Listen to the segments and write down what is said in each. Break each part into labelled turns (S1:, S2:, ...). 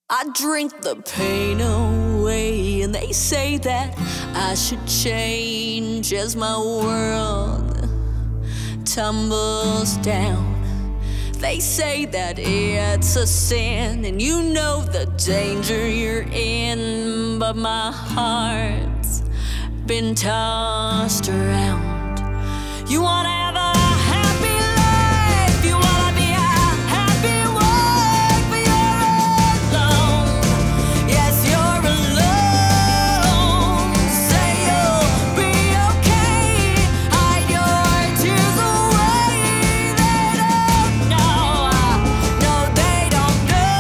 S1: I drink the pain away, and they say that I should change as my world tumbles down. They say that it's a sin, and you know the danger you're in, but my heart's been tossed around. You wanna have a happy life, you wanna be a happy wife, but you're alone. Yes, you're alone. Say you'll be okay, hide your tears away. They don't know, no, they don't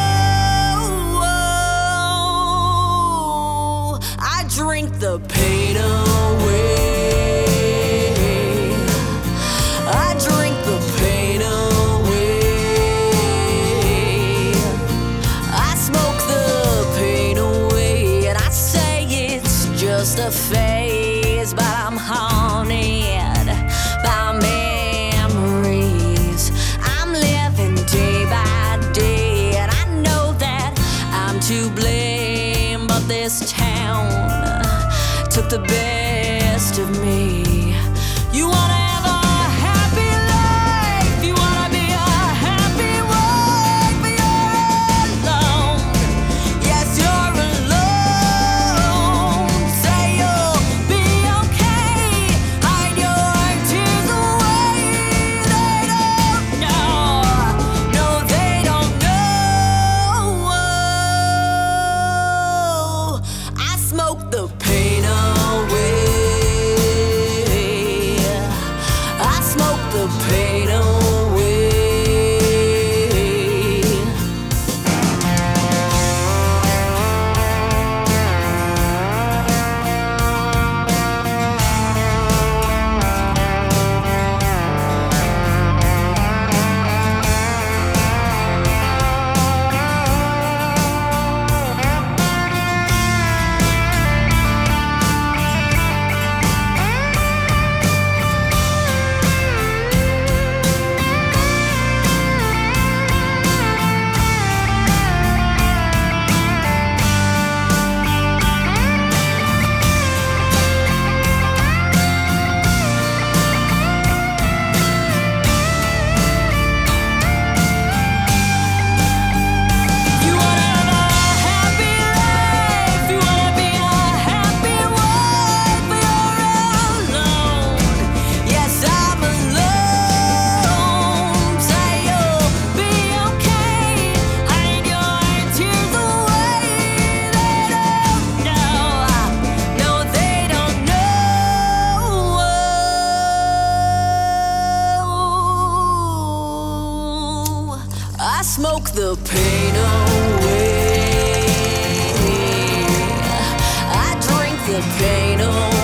S1: know. I drink the pain away. Just a phase, but I'm haunted by memories. I'm living day by day, and I know that I'm to blame, but this town took the best of me. You wanna have a happy life, you wanna be a happy wife, but you're alone. Yes, you're alone. Say you'll be okay, hide your tears away. They don't know, no, they don't know. I smoke the pain away. I smoke the pain away. I smoke the pain away. I drink the pain away.